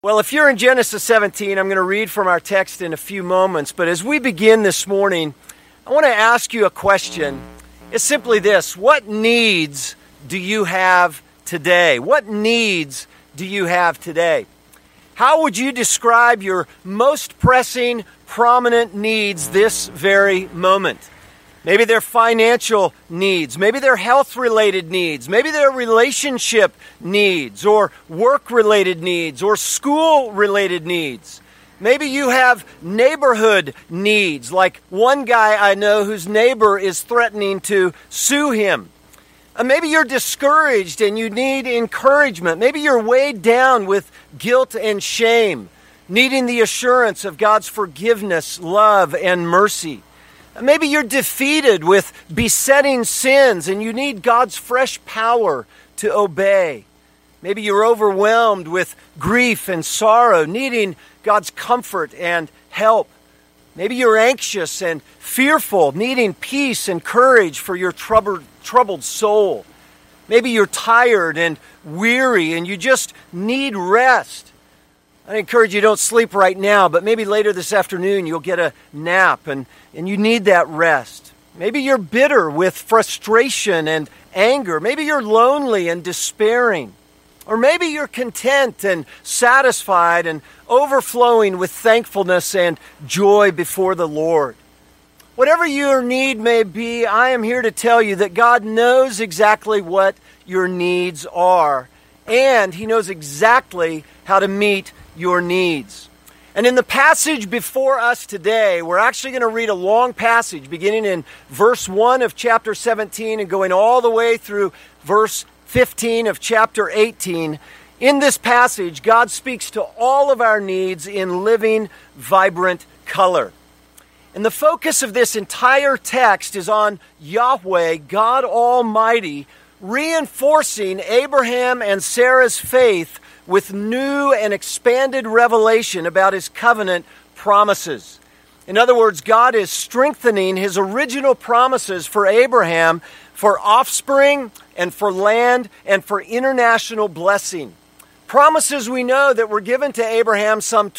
Well, if you're in Genesis 17, I'm going to read from our text in a few moments. But as we begin this morning, I want to ask you a question. It's simply this: what needs do you have today? What needs do you have today? How would you describe your most pressing, prominent needs this very moment? Maybe they're financial needs, maybe they're health-related needs, maybe they're relationship needs, or work-related needs, or school-related needs. Maybe you have neighborhood needs, like one guy I know whose neighbor is threatening to sue him. Maybe you're discouraged and you need encouragement. Maybe you're weighed down with guilt and shame, needing the assurance of God's forgiveness, love, and mercy. Maybe you're defeated with besetting sins and you need God's fresh power to obey. Maybe you're overwhelmed with grief and sorrow, needing God's comfort and help. Maybe you're anxious and fearful, needing peace and courage for your troubled soul. Maybe you're tired and weary and you just need rest. I encourage you, don't sleep right now, but maybe later this afternoon you'll get a nap and you need that rest. Maybe you're bitter with frustration and anger. Maybe you're lonely and despairing. Or maybe you're content and satisfied and overflowing with thankfulness and joy before the Lord. Whatever your need may be, I am here to tell you that God knows exactly what your needs are, and He knows exactly how to meet your needs. And in the passage before us today, we're actually going to read a long passage beginning in verse 1 of chapter 17 and going all the way through verse 15 of chapter 18. In this passage, God speaks to all of our needs in living, vibrant color. And the focus of this entire text is on Yahweh, God Almighty, reinforcing Abraham and Sarah's faith with new and expanded revelation about His covenant promises. In other words, God is strengthening His original promises for Abraham for offspring and for land and for international blessing. Promises we know that were given to Abraham some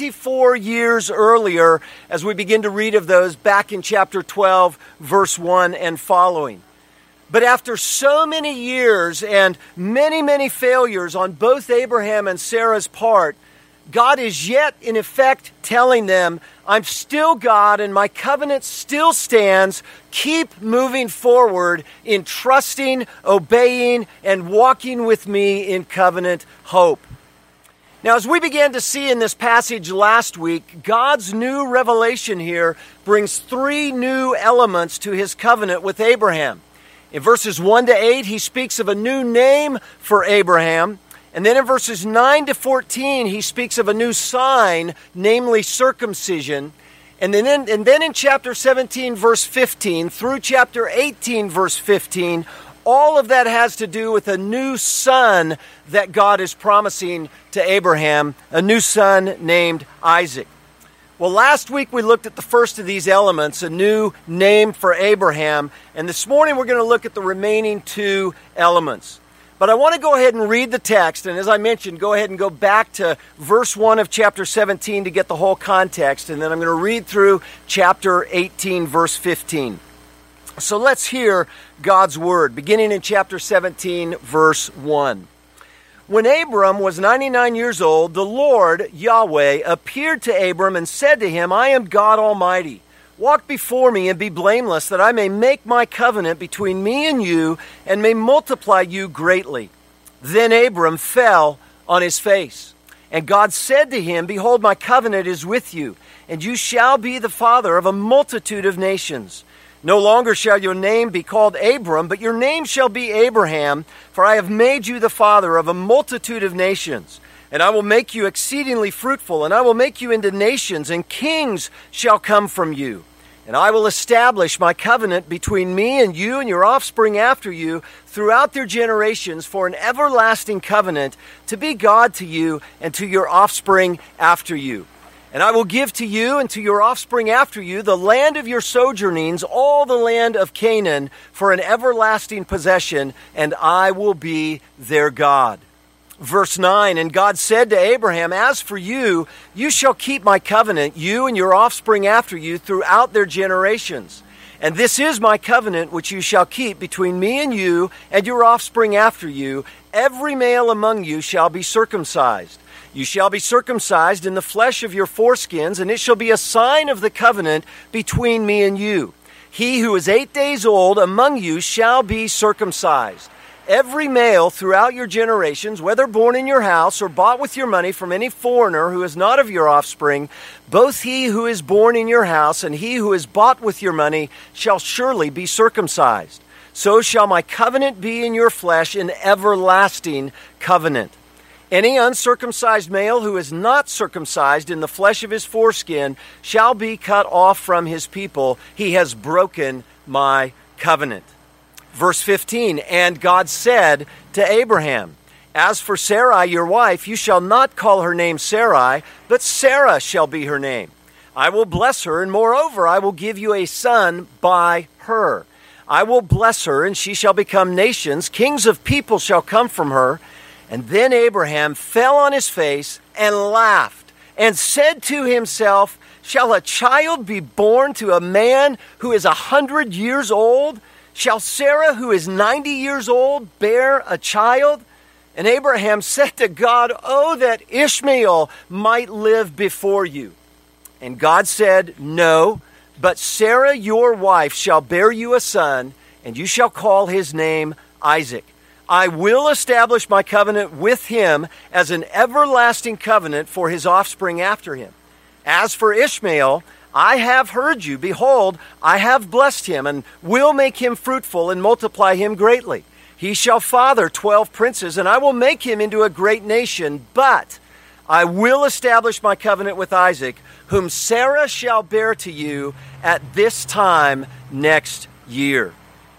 24 years earlier, as we begin to read of those back in chapter 12, verse 1 and following. But after so many years and many failures on both Abraham and Sarah's part, God is yet in effect telling them, I'm still God and my covenant still stands. Keep moving forward in trusting, obeying, and walking with me in covenant hope. Now, as we began to see in this passage last week, God's new revelation here brings three new elements to His covenant with Abraham. In verses 1 to 8, He speaks of a new name for Abraham. And then in verses 9 to 14, He speaks of a new sign, namely circumcision. And then in chapter 17, verse 15, through chapter 18, verse 15, all of that has to do with a new son that God is promising to Abraham, a new son named Isaac. Well, last week we looked at the first of these elements, a new name for Abraham, and this morning we're going to look at the remaining two elements. But I want to go ahead and read the text, and as I mentioned, go ahead and go back to verse 1 of chapter 17 to get the whole context, and then I'm going to read through chapter 18, verse 15. So let's hear God's word, beginning in chapter 17, verse 1. When Abram was 99 years old, the Lord, Yahweh, appeared to Abram and said to him, I am God Almighty. Walk before me and be blameless, that I may make my covenant between me and you, and may multiply you greatly. Then Abram fell on his face. And God said to him, Behold, my covenant is with you, and you shall be the father of a multitude of nations. No longer shall your name be called Abram, but your name shall be Abraham, for I have made you the father of a multitude of nations. And I will make you exceedingly fruitful, and I will make you into nations, and kings shall come from you. And I will establish my covenant between me and you and your offspring after you throughout their generations for an everlasting covenant to be God to you and to your offspring after you. And I will give to you and to your offspring after you the land of your sojournings, all the land of Canaan, for an everlasting possession, and I will be their God. Verse 9, and God said to Abraham, as for you, you shall keep my covenant, you and your offspring after you, throughout their generations. And this is my covenant which you shall keep between me and you and your offspring after you. Every male among you shall be circumcised. You shall be circumcised in the flesh of your foreskins, and it shall be a sign of the covenant between me and you. He who is 8 days old among you shall be circumcised. Every male throughout your generations, whether born in your house or bought with your money from any foreigner who is not of your offspring, both he who is born in your house and he who is bought with your money shall surely be circumcised. So shall my covenant be in your flesh, an everlasting covenant. Any uncircumcised male who is not circumcised in the flesh of his foreskin shall be cut off from his people. He has broken my covenant. Verse 15, and God said to Abraham, as for Sarai your wife, you shall not call her name Sarai, but Sarah shall be her name. I will bless her, and moreover I will give you a son by her. I will bless her, and she shall become nations. Kings of people shall come from her. And then Abraham fell on his face and laughed, and said to himself, shall a child be born to a man who is 100 years old? Shall Sarah, who is 90 years old, bear a child? And Abraham said to God, oh, that Ishmael might live before you. And God said, no, but Sarah your wife shall bear you a son, and you shall call his name Isaac. I will establish my covenant with him as an everlasting covenant for his offspring after him. As for Ishmael, I have heard you. Behold, I have blessed him, and will make him fruitful and multiply him greatly. He shall father 12 princes, and I will make him into a great nation. But I will establish my covenant with Isaac, whom Sarah shall bear to you at this time next year.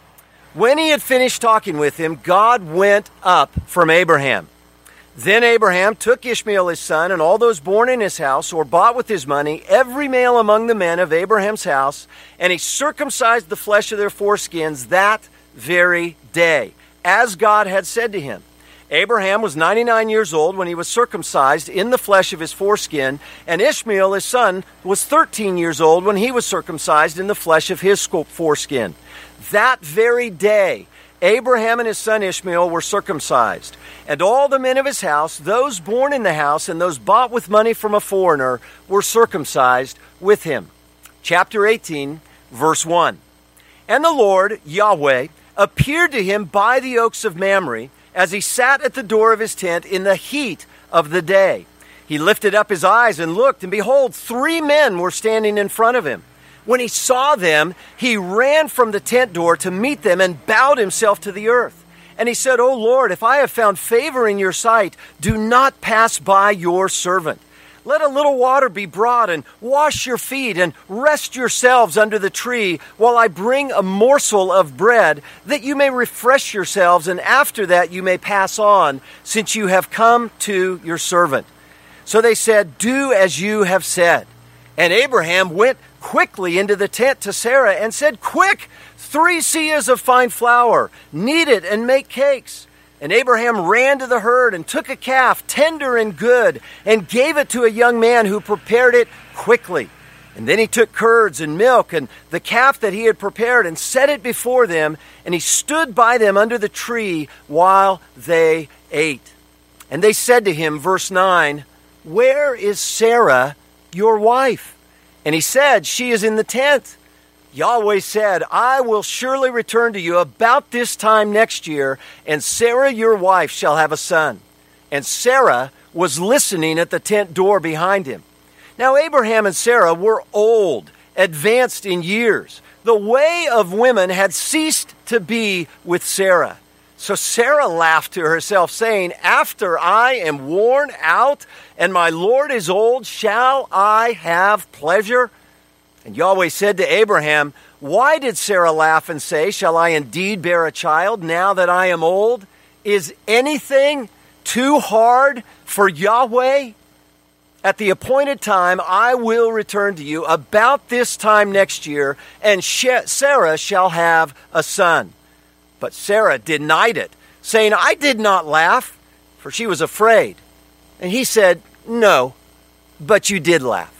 When he had finished talking with him, God went up from Abraham. Then Abraham took Ishmael his son, and all those born in his house, or bought with his money, every male among the men of Abraham's house, and he circumcised the flesh of their foreskins that very day, as God had said to him. Abraham was 99 years old when he was circumcised in the flesh of his foreskin, and Ishmael his son was 13 years old when he was circumcised in the flesh of his foreskin. That very day, Abraham and his son Ishmael were circumcised, and all the men of his house, those born in the house and those bought with money from a foreigner, were circumcised with him. Chapter 18, verse 1. And the Lord, Yahweh, appeared to him by the oaks of Mamre, as he sat at the door of his tent in the heat of the day. He lifted up his eyes and looked, and behold, 3 men were standing in front of him. When he saw them, he ran from the tent door to meet them and bowed himself to the earth. And he said, O Lord, if I have found favor in your sight, do not pass by your servant. Let a little water be brought, and wash your feet, and rest yourselves under the tree, while I bring a morsel of bread, that you may refresh yourselves, and after that you may pass on, since you have come to your servant. So they said, do as you have said. And Abraham went quickly into the tent to Sarah and said, quick, 3 seahs of fine flour, knead it and make cakes. And Abraham ran to the herd and took a calf, tender and good, and gave it to a young man who prepared it quickly. And then he took curds and milk and the calf that he had prepared and set it before them, and he stood by them under the tree while they ate. And they said to him, verse 9, where is Sarah, your wife? And he said, she is in the tent. Yahweh said, I will surely return to you about this time next year, and Sarah your wife shall have a son. And Sarah was listening at the tent door behind him. Now Abraham and Sarah were old, advanced in years. The way of women had ceased to be with Sarah. So Sarah laughed to herself, saying, after I am worn out and my Lord is old, shall I have pleasure? And Yahweh said to Abraham, why did Sarah laugh and say, shall I indeed bear a child now that I am old? Is anything too hard for Yahweh? At the appointed time, I will return to you about this time next year, and Sarah shall have a son. But Sarah denied it, saying, I did not laugh, for she was afraid. And he said, "No, but you did laugh."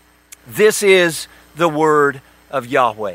This is the word of Yahweh.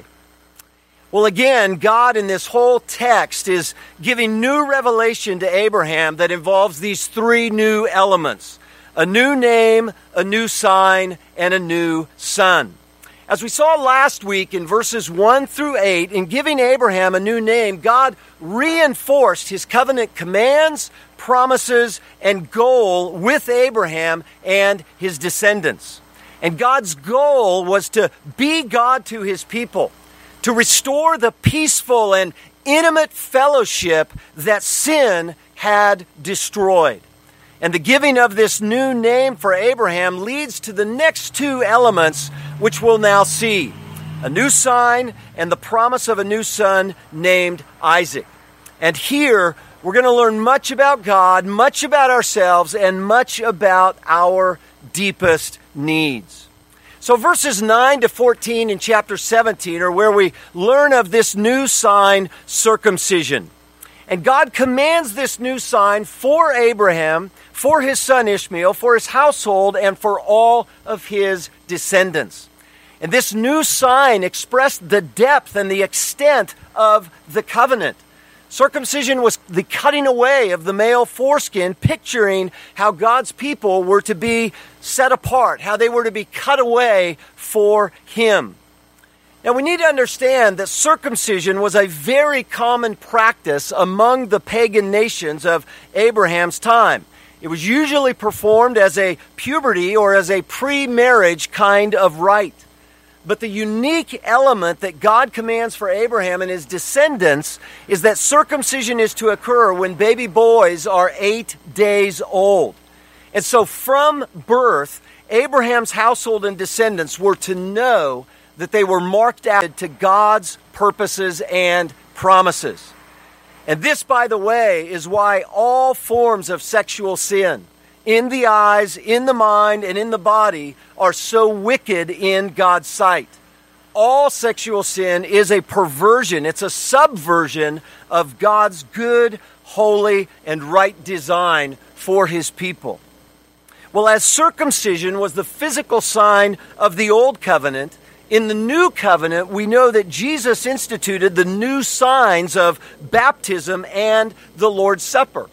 Well, again, God in this whole text is giving new revelation to Abraham that involves these three new elements: a new name, a new sign, and a new son. As we saw last week in verses 1 through 8, in giving Abraham a new name, God reinforced his covenant commands, promises, and goal with Abraham and his descendants. And God's goal was to be God to his people, to restore the peaceful and intimate fellowship that sin had destroyed. And the giving of this new name for Abraham leads to the next two elements, which we'll now see: a new sign and the promise of a new son named Isaac. And here we're going to learn much about God, much about ourselves, and much about our deepest needs. So verses 9 to 14 in chapter 17 are where we learn of this new sign, circumcision. And God commands this new sign for Abraham, for his son Ishmael, for his household, and for all of his descendants. And this new sign expressed the depth and the extent of the covenant. Circumcision was the cutting away of the male foreskin, picturing how God's people were to be set apart, how they were to be cut away for him. Now, we need to understand that circumcision was a very common practice among the pagan nations of Abraham's time. It was usually performed as a puberty or as a pre-marriage kind of rite. But the unique element that God commands for Abraham and his descendants is that circumcision is to occur when baby boys are 8 days old. And so from birth, Abraham's household and descendants were to know that they were marked out to God's purposes and promises. And this, by the way, is why all forms of sexual sin, in the eyes, in the mind, and in the body, are so wicked in God's sight. All sexual sin is a perversion. It's a subversion of God's good, holy, and right design for his people. Well, as circumcision was the physical sign of the old covenant, in the new covenant, we know that Jesus instituted the new signs of baptism and the Lord's Supper.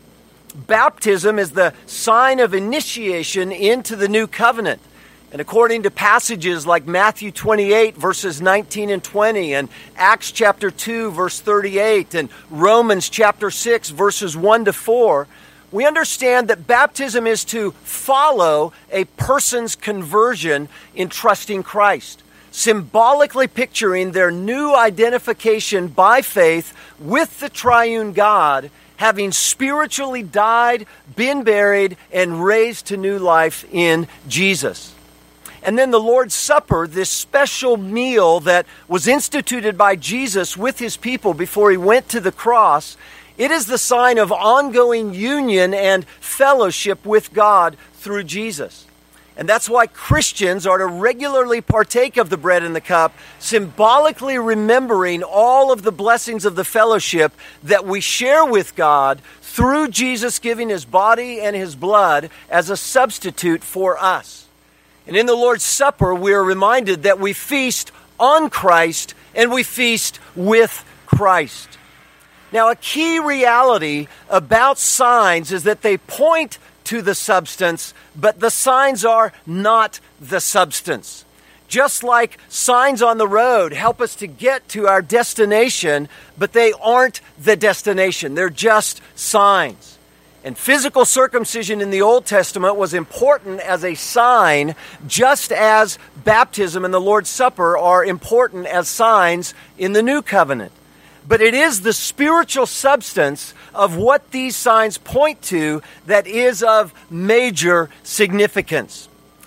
Baptism is the sign of initiation into the new covenant. And according to passages like Matthew 28, verses 19 and 20, and Acts chapter 2, verse 38, and Romans chapter 6, verses 1 to 4, we understand that baptism is to follow a person's conversion in trusting Christ, symbolically picturing their new identification by faith with the triune God, having spiritually died, been buried, and raised to new life in Jesus. And then the Lord's Supper, this special meal that was instituted by Jesus with his people before he went to the cross, it is the sign of ongoing union and fellowship with God through Jesus. And that's why Christians are to regularly partake of the bread and the cup, symbolically remembering all of the blessings of the fellowship that we share with God through Jesus giving his body and his blood as a substitute for us. And in the Lord's Supper, we are reminded that we feast on Christ and we feast with Christ. Now, a key reality about signs is that they point to the substance, but the signs are not the substance. Just like signs on the road help us to get to our destination, but they aren't the destination. They're just signs. And physical circumcision in the Old Testament was important as a sign, just as baptism and the Lord's Supper are important as signs in the New Covenant. But it is the spiritual substance of what these signs point to that is of major significance.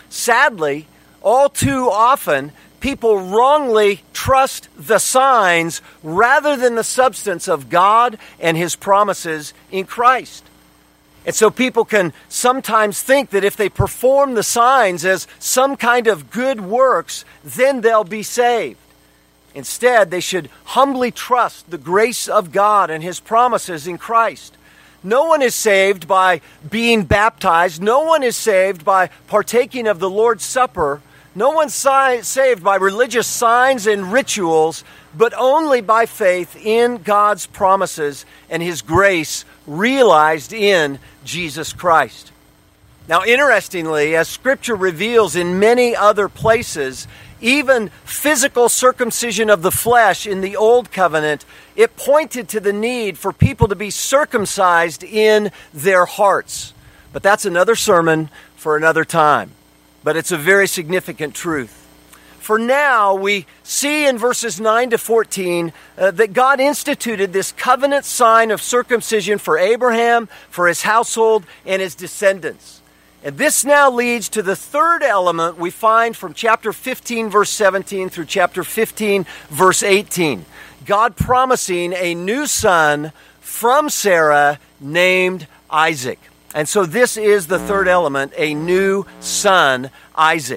Sadly, all too often, people wrongly trust the signs rather than the substance of God and his promises in Christ. And so people can sometimes think that if they perform the signs as some kind of good works, then they'll be saved. Instead, they should humbly trust the grace of God and his promises in Christ. No one is saved by being baptized. No one is saved by partaking of the Lord's Supper. No one's saved by religious signs and rituals, but only by faith in God's promises and His grace realized in Jesus Christ. Now, interestingly, as Scripture reveals in many other places, even physical circumcision of the flesh in the Old Covenant, it pointed to the need for people to be circumcised in their hearts. But that's another sermon for another time. But it's a very significant truth. For now, we see in verses 9 to 14 that God instituted this covenant sign of circumcision for Abraham, for his household, and his descendants. And this now leads to the third element we find from chapter 15, verse 17 through chapter 15, verse 18. God promising a new son from Sarah named Isaac. And so this is the third element, a new son, Isaac.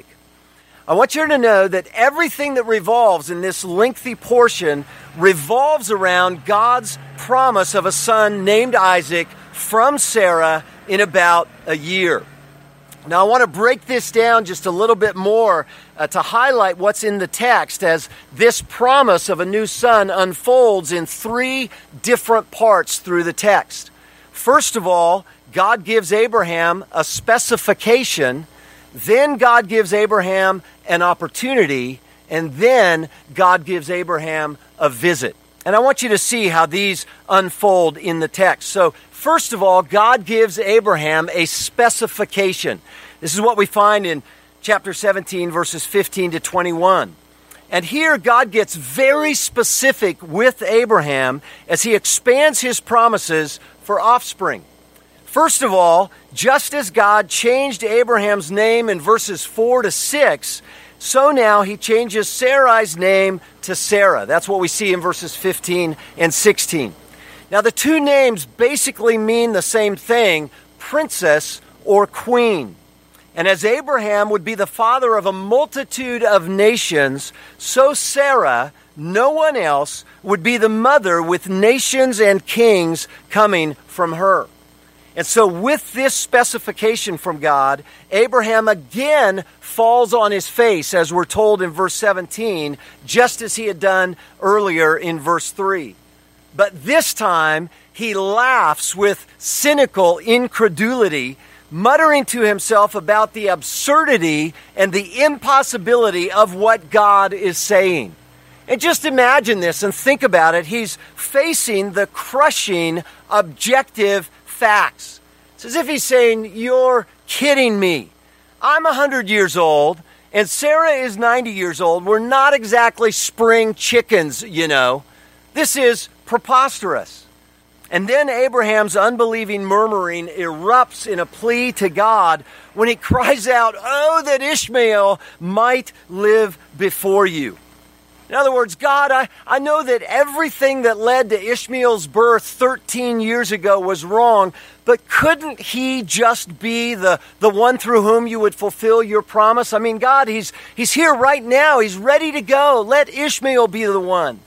I want you to know that everything that revolves in this lengthy portion revolves around God's promise of a son named Isaac from Sarah in about a year. Now, I want to break this down just a little bit more to highlight what's in the text as this promise of a new son unfolds in three different parts through the text. First of all, God gives Abraham a specification, then God gives Abraham an opportunity, and then God gives Abraham a visit. And I want you to see how these unfold in the text. So, first of all, God gives Abraham a specification. This is what we find in chapter 17, verses 15 to 21. And here God gets very specific with Abraham as he expands his promises for offspring. First of all, just as God changed Abraham's name in verses 4 to 6, so now he changes Sarai's name to Sarah. That's what we see in verses 15 and 16. Now, the two names basically mean the same thing, princess or queen. And as Abraham would be the father of a multitude of nations, so Sarah, no one else, would be the mother with nations and kings coming from her. And so with this specification from God, Abraham again falls on his face, as we're told in verse 17, just as he had done earlier in verse 3. But this time, he laughs with cynical incredulity, muttering to himself about the absurdity and the impossibility of what God is saying. And just imagine this and think about it. He's facing the crushing, objective facts. It's as if he's saying, "You're kidding me. I'm 100 years old, and Sarah is 90 years old. We're not exactly spring chickens, you know. This is preposterous." And then Abraham's unbelieving murmuring erupts in a plea to God when he cries out, "Oh, that Ishmael might live before you." In other words, God, I know that everything that led to Ishmael's birth 13 years ago was wrong, but couldn't he just be the one through whom you would fulfill your promise? I mean, God, he's here right now. He's ready to go. Let Ishmael be the one.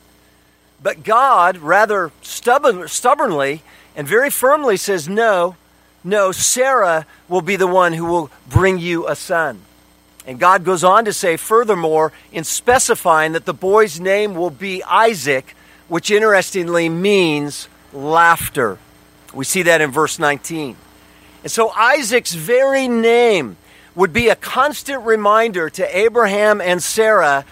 But God, rather stubbornly and very firmly says, no, Sarah will be the one who will bring you a son. And God goes on to say, furthermore, in specifying that the boy's name will be Isaac, which interestingly means laughter. We see that in verse 19. And so Isaac's very name would be a constant reminder to Abraham and Sarah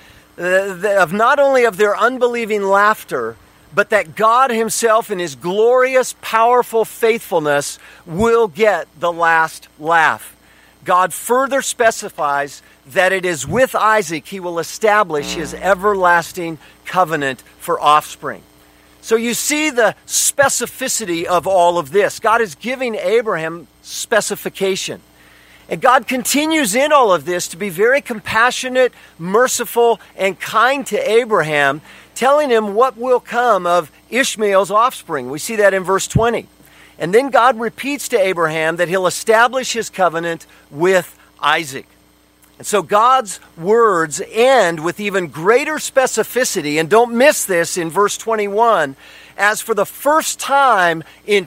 of not only of their unbelieving laughter, but that God himself in his glorious, powerful faithfulness will get the last laugh. God further specifies that it is with Isaac he will establish his everlasting covenant for offspring. So you see the specificity of all of this. God is giving Abraham specification. And God continues in all of this to be very compassionate, merciful, and kind to Abraham, telling him what will come of Ishmael's offspring. We see that in verse 20. And then God repeats to Abraham that he'll establish his covenant with Isaac. And so God's words end with even greater specificity, and don't miss this in verse 21, as for the first time in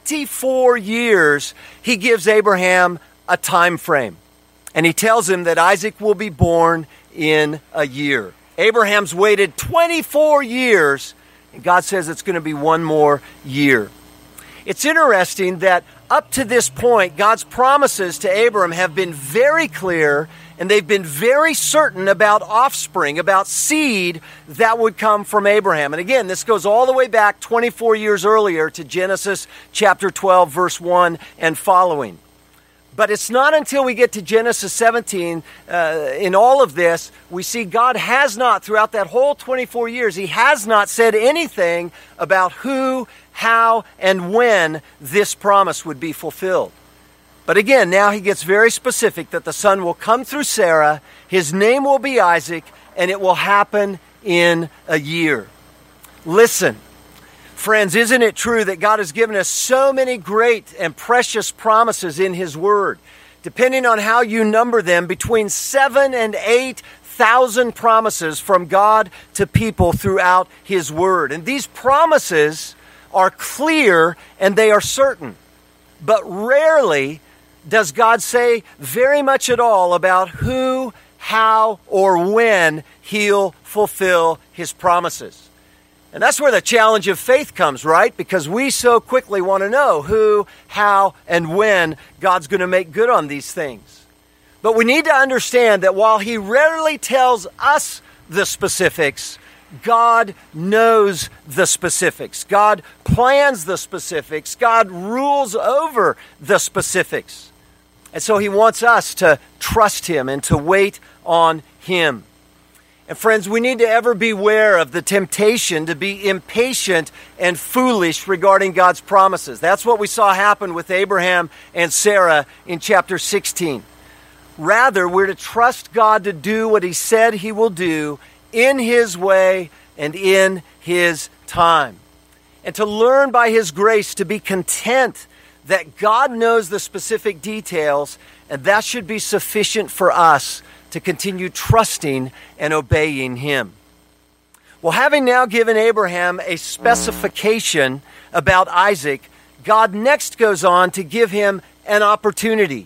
24 years, he gives Abraham a time frame. And he tells him that Isaac will be born in a year. Abraham's waited 24 years, and God says it's going to be one more year. It's interesting that up to this point, God's promises to Abram have been very clear, and they've been very certain about offspring, about seed that would come from Abraham. And again, this goes all the way back 24 years earlier to Genesis chapter 12, verse 1 and following. But it's not until we get to Genesis 17, in all of this, we see God has not, throughout that whole 24 years, he has not said anything about who, how, and when this promise would be fulfilled. But again, now he gets very specific that the son will come through Sarah, his name will be Isaac, and it will happen in a year. Listen, friends, isn't it true that God has given us so many great and precious promises in his word? Depending on how you number them, between 7,000 and 8,000 promises from God to people throughout his word. And these promises are clear and they are certain. But rarely does God say very much at all about who, how, or when he'll fulfill his promises. And that's where the challenge of faith comes, right? Because we so quickly want to know who, how, and when God's going to make good on these things. But we need to understand that while he rarely tells us the specifics, God knows the specifics. God plans the specifics. God rules over the specifics. And so he wants us to trust him and to wait on him. And friends, we need to ever beware of the temptation to be impatient and foolish regarding God's promises. That's what we saw happen with Abraham and Sarah in chapter 16. Rather, we're to trust God to do what he said he will do in his way and in his time. And to learn by his grace to be content that God knows the specific details, and that should be sufficient for us to continue trusting and obeying him. Well, having now given Abraham a specification about Isaac, God next goes on to give him an opportunity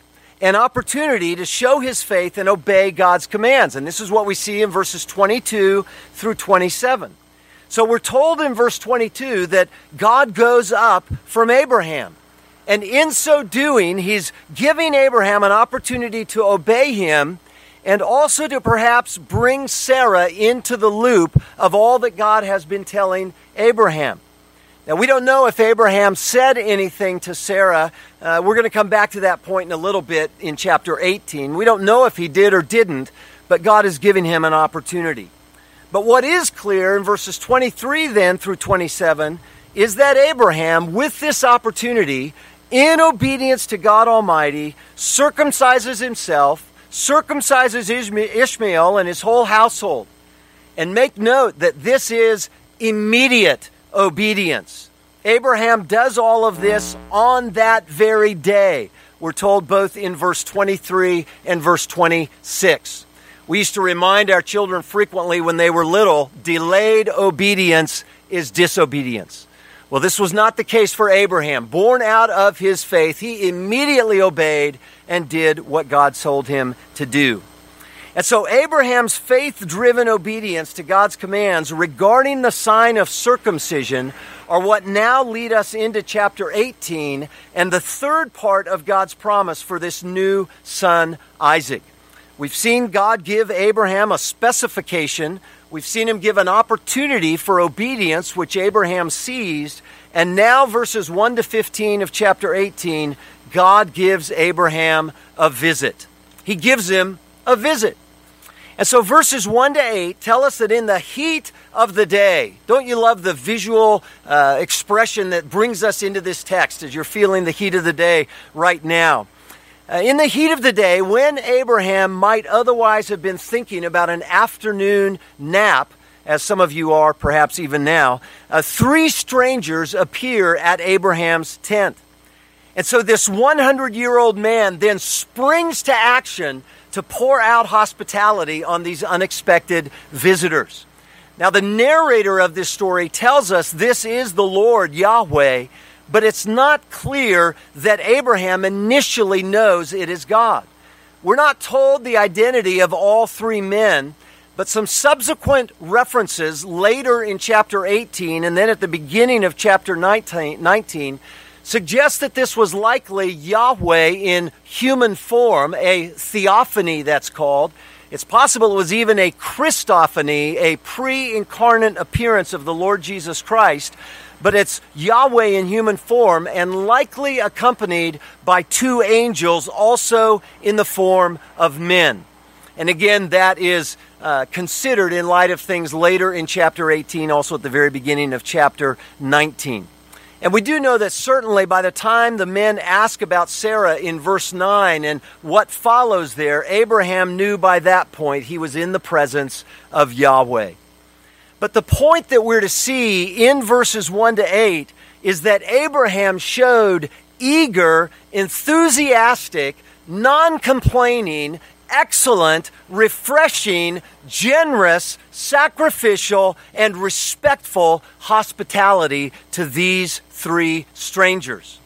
to show his faith and obey God's commands. And this is what we see in verses 22 through 27. So we're told in verse 22 that God goes up from Abraham. And in so doing, he's giving Abraham an opportunity to obey him and also to perhaps bring Sarah into the loop of all that God has been telling Abraham. Now, we don't know if Abraham said anything to Sarah. We're going to come back to that point in a little bit in chapter 18. We don't know if he did or didn't, but God is giving him an opportunity. But what is clear in verses 23 then through 27 is that Abraham, with this opportunity, in obedience to God Almighty, circumcises himself, circumcises Ishmael and his whole household. And make note that this is immediate obedience. Abraham does all of this on that very day. We're told both in verse 23 and verse 26. We used to remind our children frequently when they were little, delayed obedience is disobedience. Well, this was not the case for Abraham. Born out of his faith, he immediately obeyed and did what God told him to do. And so Abraham's faith-driven obedience to God's commands regarding the sign of circumcision are what now lead us into chapter 18 and the third part of God's promise for this new son, Isaac. We've seen God give Abraham a specification. We've seen him give an opportunity for obedience, which Abraham seized. And now verses 1 to 15 of chapter 18, God gives Abraham a visit. He gives him a visit. And so verses 1 to 8 tell us that in the heat of the day, don't you love the visual expression that brings us into this text as you're feeling the heat of the day right now? In the heat of the day, when Abraham might otherwise have been thinking about an afternoon nap, as some of you are perhaps even now, three strangers appear at Abraham's tent. And so this 100-year-old man then springs to action to pour out hospitality on these unexpected visitors. Now, the narrator of this story tells us this is the Lord, Yahweh, but it's not clear that Abraham initially knows it is God. We're not told the identity of all three men, but some subsequent references later in chapter 18 and then at the beginning of chapter 19 suggest that this was likely Yahweh in human form, a theophany that's called. It's possible it was even a Christophany, a pre-incarnate appearance of the Lord Jesus Christ, but it's Yahweh in human form and likely accompanied by two angels also in the form of men. And again, that is considered in light of things later in chapter 18, also at the very beginning of chapter 19. And we do know that certainly by the time the men ask about Sarah in verse 9 and what follows there, Abraham knew by that point he was in the presence of Yahweh. But the point that we're to see in verses 1 to 8 is that Abraham showed eager, enthusiastic, non-complaining, excellent, refreshing, generous, sacrificial, and respectful hospitality to these three strangers.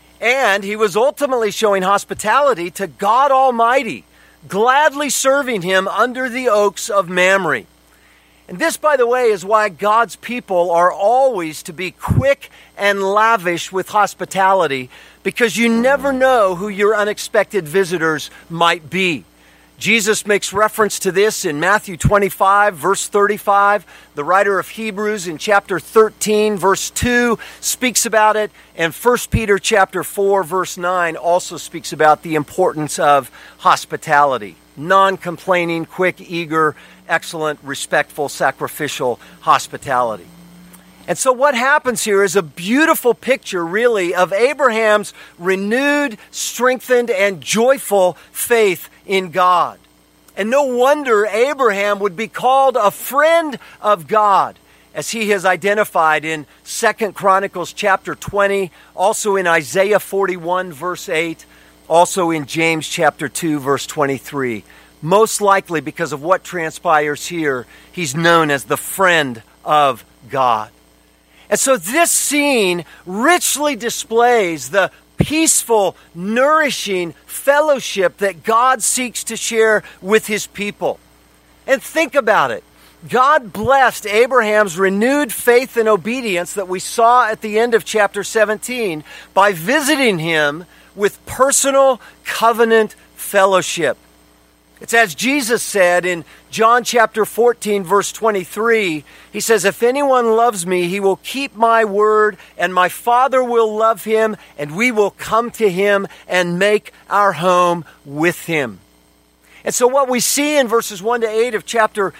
And he was ultimately showing hospitality to God Almighty, gladly serving him under the oaks of Mamre. And this, by the way, is why God's people are always to be quick and lavish with hospitality, because you never know who your unexpected visitors might be. Jesus makes reference to this in Matthew 25, verse 35. The writer of Hebrews in chapter 13, verse 2 speaks about it. And 1 Peter chapter 4, verse 9 also speaks about the importance of hospitality. Non-complaining, quick, eager, excellent, respectful, sacrificial hospitality. And so what happens here is a beautiful picture, really, of Abraham's renewed, strengthened, and joyful faith in God. And no wonder Abraham would be called a friend of God, as he has identified in 2 Chronicles chapter 20, also in Isaiah 41, verse 8, also in James chapter 2, verse 23. Most likely because of what transpires here, he's known as the friend of God. And so this scene richly displays the peaceful, nourishing fellowship that God seeks to share with his people. And think about it. God blessed Abraham's renewed faith and obedience that we saw at the end of chapter 17 by visiting him with personal covenant fellowship. It's as Jesus said in John chapter 14, verse 23. He says, "If anyone loves me, he will keep my word, and my Father will love him, and we will come to him and make our home with him." And so what we see in verses 1 to 8 of chapter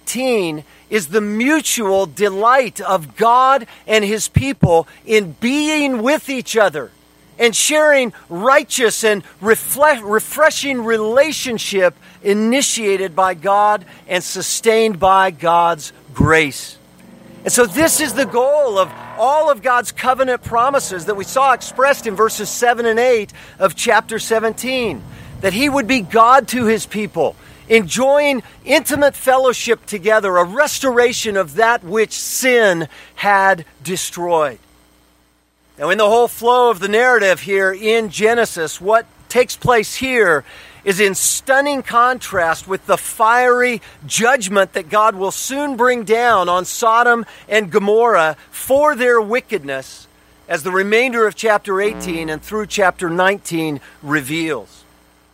18 is the mutual delight of God and his people in being with each other and sharing righteous and refreshing relationship initiated by God and sustained by God's grace. And so this is the goal of all of God's covenant promises that we saw expressed in verses 7 and 8 of chapter 17, that he would be God to his people, enjoying intimate fellowship together, a restoration of that which sin had destroyed. Now, in the whole flow of the narrative here in Genesis, what takes place here is in stunning contrast with the fiery judgment that God will soon bring down on Sodom and Gomorrah for their wickedness, as the remainder of chapter 18 and through chapter 19 reveals.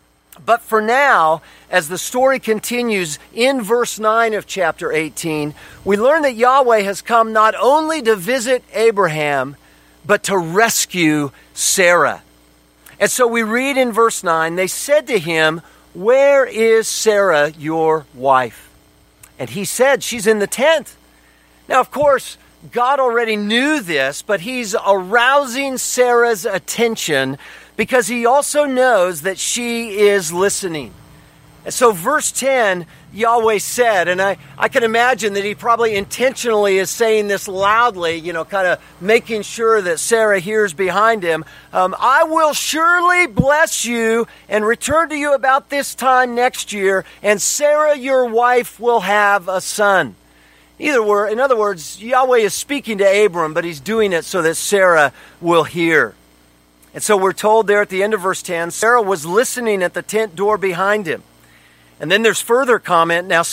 But for now, as the story continues in verse 9 of chapter 18, we learn that Yahweh has come not only to visit Abraham, but to rescue Sarah. And so we read in verse 9, they said to him, "Where is Sarah, your wife?" And he said, "She's in the tent." Now, of course, God already knew this, but he's arousing Sarah's attention because he also knows that she is listening. And so verse 10, Yahweh said, and I can imagine that he probably intentionally is saying this loudly, kind of making sure that Sarah hears behind him. I will surely bless you and return to you about this time next year, and Sarah, your wife, will have a son. In other words, Yahweh is speaking to Abram, but he's doing it so that Sarah will hear. And so we're told there at the end of verse 10, Sarah was listening at the tent door behind him. And then there's further comment. Now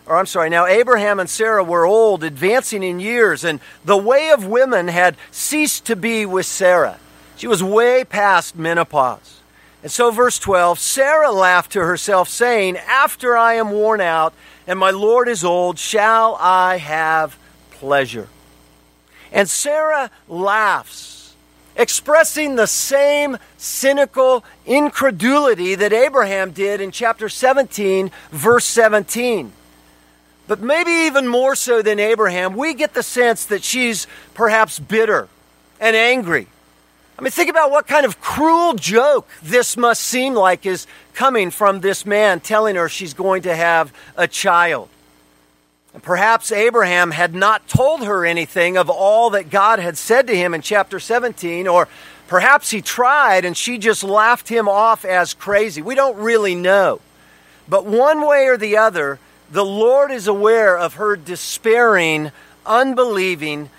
Abraham and Sarah were old, advancing in years, and the way of women had ceased to be with Sarah. She was way past menopause. And so verse 12, Sarah laughed to herself, saying, after I am worn out and my Lord is old, shall I have pleasure? And Sarah laughs, expressing the same cynical incredulity that Abraham did in chapter 17, verse 17. But maybe even more so than Abraham, we get the sense that she's perhaps bitter and angry. I mean, think about what kind of cruel joke this must seem like is coming from this man telling her she's going to have a child. And perhaps Abraham had not told her anything of all that God had said to him in chapter 17, or perhaps he tried and she just laughed him off as crazy. We don't really know. But one way or the other, the Lord is aware of her despairing, unbelieving,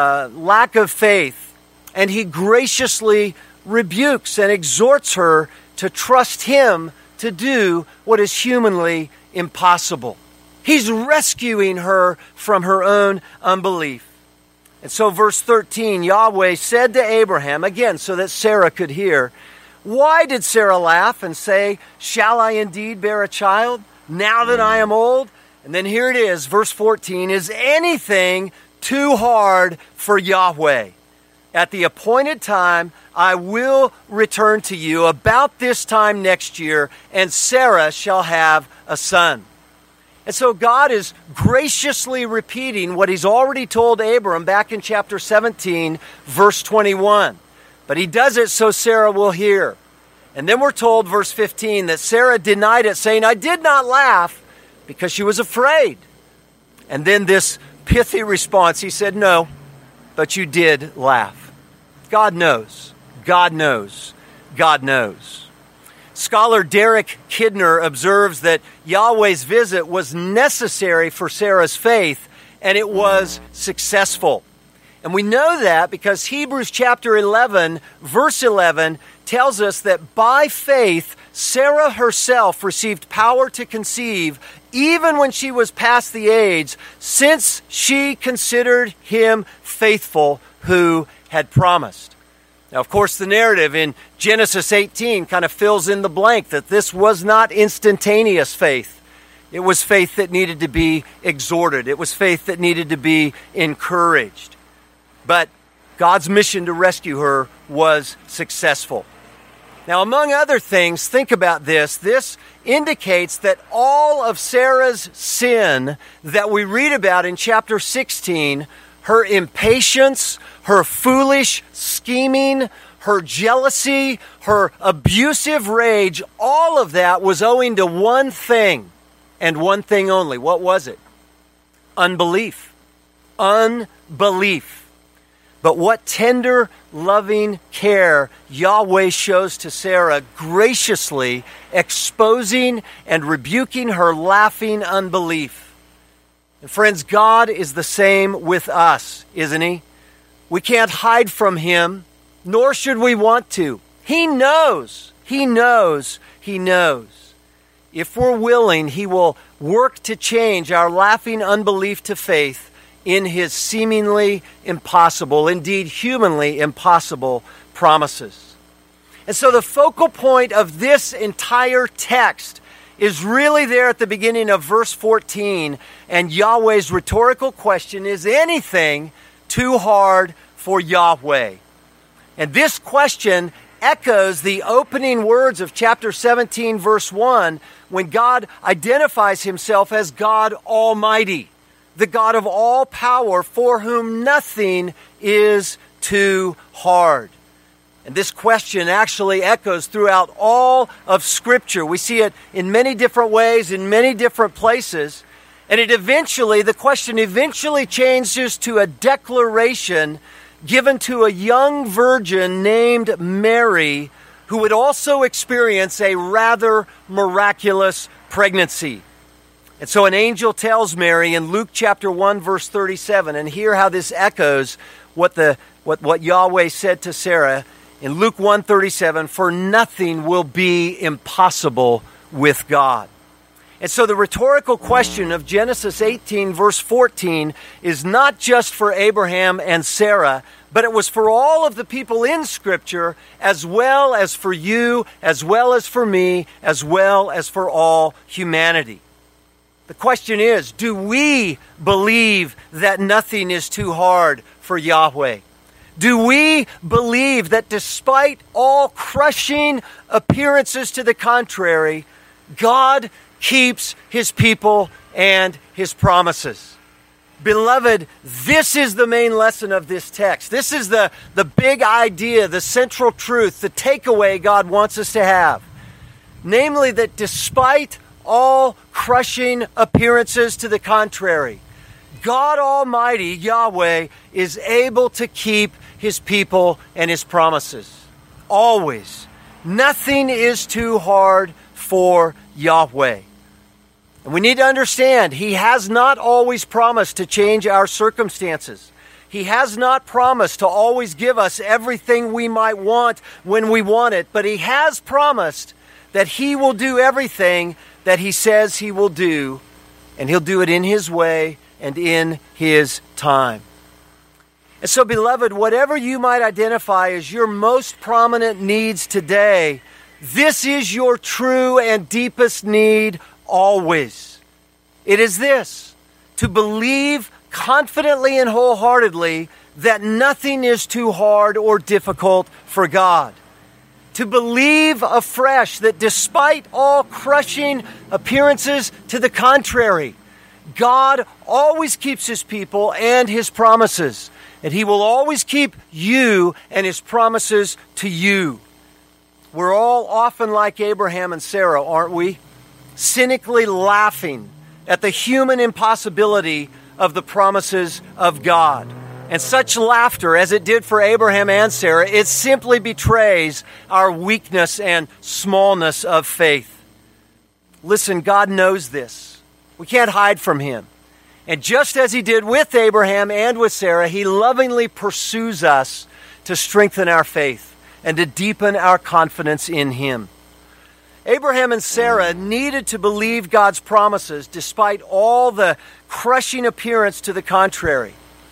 lack of faith, and he graciously rebukes and exhorts her to trust him to do what is humanly impossible. He's rescuing her from her own unbelief. And so verse 13, Yahweh said to Abraham, again so that Sarah could hear, why did Sarah laugh and say, shall I indeed bear a child now that I am old? And then here it is, verse 14, is anything too hard for Yahweh? At the appointed time, I will return to you about this time next year, and Sarah shall have a son. And so God is graciously repeating what he's already told Abram back in chapter 17, verse 21. But he does it so Sarah will hear. And then we're told, verse 15, that Sarah denied it, saying, I did not laugh because she was afraid. And then this pithy response, he said, no, but you did laugh. God knows. God knows. God knows. Scholar Derek Kidner observes that Yahweh's visit was necessary for Sarah's faith, and it was successful. And we know that because Hebrews chapter 11, verse 11, tells us that by faith, Sarah herself received power to conceive even when she was past the age, since she considered him faithful who had promised. Now, of course, the narrative in Genesis 18 kind of fills in the blank that this was not instantaneous faith. It was faith that needed to be exhorted. It was faith that needed to be encouraged. But God's mission to rescue her was successful. Now, among other things, think about this. This indicates that all of Sarah's sin that we read about in chapter 16, her impatience, her foolish scheming, her jealousy, her abusive rage, all of that was owing to one thing and one thing only. What was it? Unbelief. Unbelief. But what tender, loving care Yahweh shows to Sarah, graciously exposing and rebuking her laughing unbelief. And friends, God is the same with us, isn't he? We can't hide from him, nor should we want to. He knows. He knows. He knows. If we're willing, he will work to change our laughing unbelief to faith in his seemingly impossible, indeed humanly impossible promises. And so the focal point of this entire text is really there at the beginning of verse 14, and Yahweh's rhetorical question, is anything too hard for Yahweh? And this question echoes the opening words of chapter 17, verse 1, when God identifies himself as God Almighty, the God of all power, for whom nothing is too hard. And this question actually echoes throughout all of Scripture. We see it in many different ways, in many different places. And the question eventually changes to a declaration given to a young virgin named Mary, who would also experience a rather miraculous pregnancy. And so an angel tells Mary in Luke chapter 1, verse 37, and hear how this echoes what Yahweh said to Sarah in Luke 1:37, for nothing will be impossible with God. And so the rhetorical question of Genesis 18, verse 14, is not just for Abraham and Sarah, but it was for all of the people in Scripture, as well as for you, as well as for me, as well as for all humanity. The question is, do we believe that nothing is too hard for Yahweh? Do we believe that despite all crushing appearances to the contrary, God keeps His people and His promises? Beloved, this is the main lesson of this text. This is the big idea, the central truth, the takeaway God wants us to have. Namely, that despite all crushing appearances to the contrary, God Almighty, Yahweh, is able to keep His people and His promises. Always. Nothing is too hard for Yahweh. And we need to understand, He has not always promised to change our circumstances. He has not promised to always give us everything we might want when we want it, but He has promised that He will do everything that He says He will do, and He'll do it in His way and in His time. And so, beloved, whatever you might identify as your most prominent needs today, this is your true and deepest need always. It is this: to believe confidently and wholeheartedly that nothing is too hard or difficult for God. To believe afresh that despite all crushing appearances to the contrary, God always keeps His people and His promises, and He will always keep you and His promises to you. We're all often like Abraham and Sarah, aren't we? Cynically laughing at the human impossibility of the promises of God. And such laughter, as it did for Abraham and Sarah, it simply betrays our weakness and smallness of faith. Listen, God knows this. We can't hide from Him. And just as He did with Abraham and with Sarah, He lovingly pursues us to strengthen our faith and to deepen our confidence in Him. Abraham and Sarah needed to believe God's promises despite all the crushing appearance to the contrary.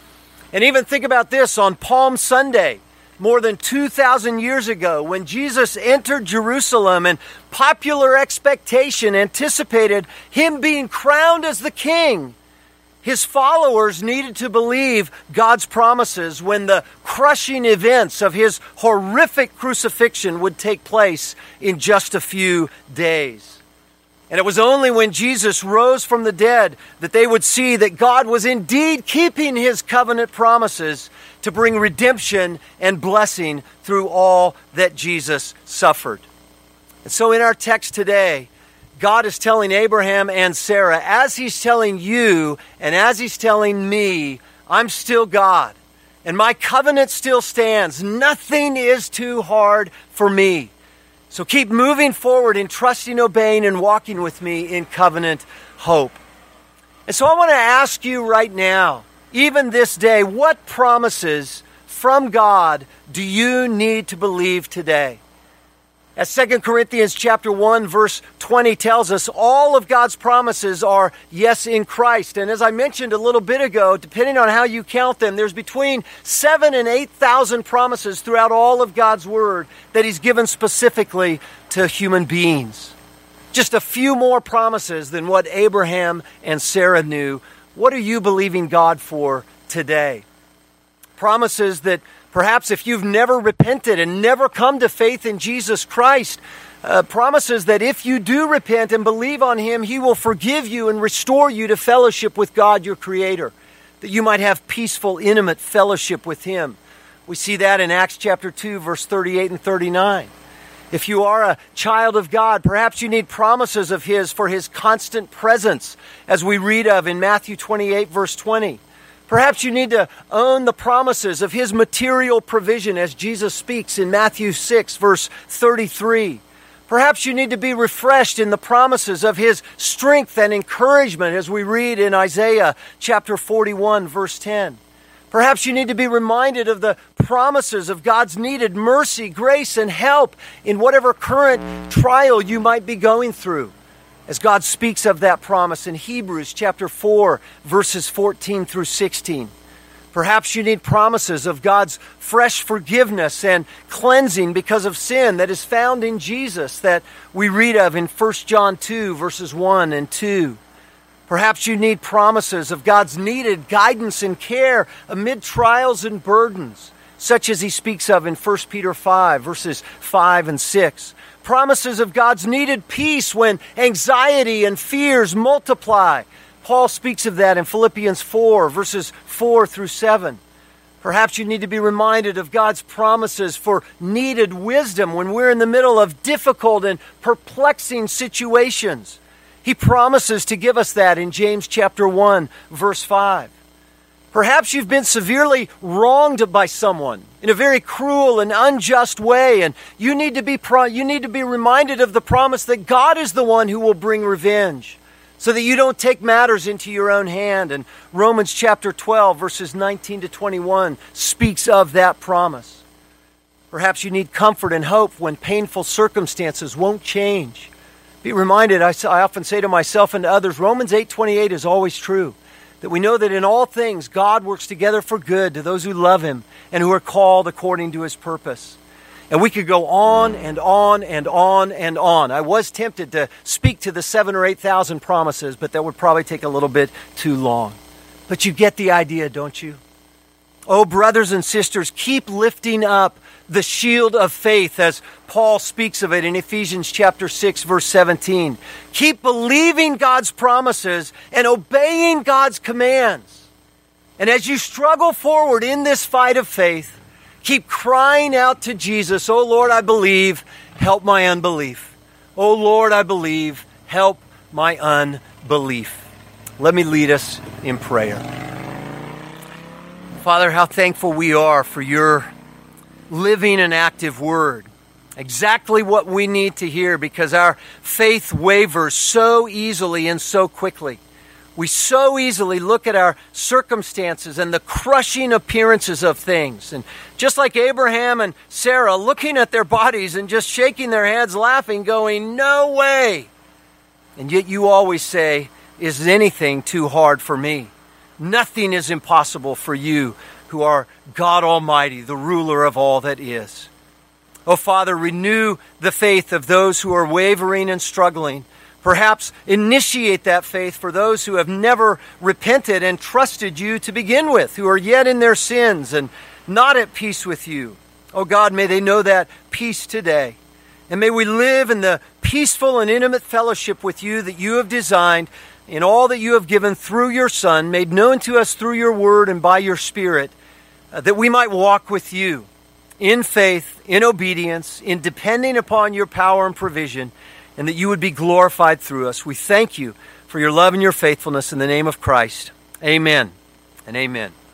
And even think about this, on Palm Sunday, more than 2,000 years ago, when Jesus entered Jerusalem and popular expectation anticipated Him being crowned as the king, His followers needed to believe God's promises when the crushing events of His horrific crucifixion would take place in just a few days. And it was only when Jesus rose from the dead that they would see that God was indeed keeping His covenant promises to bring redemption and blessing through all that Jesus suffered. And so in our text today, God is telling Abraham and Sarah, as He's telling you and as He's telling me, I'm still God, and my covenant still stands. Nothing is too hard for me. So keep moving forward in trusting, obeying, and walking with me in covenant hope. And so I want to ask you right now, even this day, what promises from God do you need to believe today? As 2 Corinthians chapter 1, verse 20 tells us, all of God's promises are yes in Christ. And as I mentioned a little bit ago, depending on how you count them, there's between 7,000 and 8,000 promises throughout all of God's Word that He's given specifically to human beings. Just a few more promises than what Abraham and Sarah knew. What are you believing God for today? Promises that perhaps if you've never repented and never come to faith in Jesus Christ, promises that if you do repent and believe on Him, He will forgive you and restore you to fellowship with God, your Creator, that you might have peaceful, intimate fellowship with Him. We see that in Acts chapter 2, verse 38 and 39. If you are a child of God, perhaps you need promises of His for His constant presence, as we read of in Matthew 28, verse 20. Perhaps you need to own the promises of His material provision, as Jesus speaks in Matthew 6, verse 33. Perhaps you need to be refreshed in the promises of His strength and encouragement, as we read in Isaiah chapter 41, verse 10. Perhaps you need to be reminded of the promises of God's needed mercy, grace, and help in whatever current trial you might be going through, as God speaks of that promise in Hebrews chapter 4, verses 14 through 16. Perhaps you need promises of God's fresh forgiveness and cleansing because of sin that is found in Jesus, that we read of in 1 John 2, verses 1 and 2. Perhaps you need promises of God's needed guidance and care amid trials and burdens, such as He speaks of in 1 Peter 5, verses 5 and 6. Promises of God's needed peace when anxiety and fears multiply. Paul speaks of that in Philippians 4, verses 4 through 7. Perhaps you need to be reminded of God's promises for needed wisdom when we're in the middle of difficult and perplexing situations. He promises to give us that in James chapter 1, verse 5. Perhaps you've been severely wronged by someone in a very cruel and unjust way, and you need to be reminded of the promise that God is the one who will bring revenge, so that you don't take matters into your own hand. And Romans chapter 12, verses 19 to 21 speaks of that promise. Perhaps you need comfort and hope when painful circumstances won't change. Be reminded, I often say to myself and to others, Romans 8:28 is always true. That we know that in all things God works together for good to those who love Him and who are called according to His purpose. And we could go on and on and on and on. I was tempted to speak to the 7,000 or 8,000 promises, but that would probably take a little bit too long. But you get the idea, don't you? Oh, brothers and sisters, keep lifting up the shield of faith, as Paul speaks of it in Ephesians chapter 6, verse 17. Keep believing God's promises and obeying God's commands. And as you struggle forward in this fight of faith, keep crying out to Jesus, "Oh Lord, I believe, help my unbelief. Oh Lord, I believe, help my unbelief." Let me lead us in prayer. Father, how thankful we are for Your living and active Word. Exactly what we need to hear, because our faith wavers so easily and so quickly. We so easily look at our circumstances and the crushing appearances of things. And just like Abraham and Sarah, looking at their bodies and just shaking their heads, laughing, going, "No way." And yet You always say, "Is anything too hard for me?" Nothing is impossible for You, who are God Almighty, the ruler of all that is. Oh, Father, renew the faith of those who are wavering and struggling. Perhaps initiate that faith for those who have never repented and trusted You to begin with, who are yet in their sins and not at peace with You. Oh God, may they know that peace today. And may we live in the peaceful and intimate fellowship with You that You have designed in all that You have given through Your Son, made known to us through Your Word and by Your Spirit, that we might walk with You in faith, in obedience, in depending upon Your power and provision, and that You would be glorified through us. We thank You for Your love and Your faithfulness in the name of Christ. Amen and amen.